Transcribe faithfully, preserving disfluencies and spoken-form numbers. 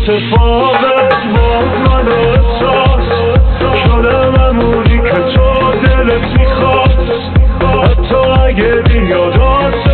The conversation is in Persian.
اتفاقت باز من احساس شدم امونی که تو دلت میخواست، حتی اگه بیاد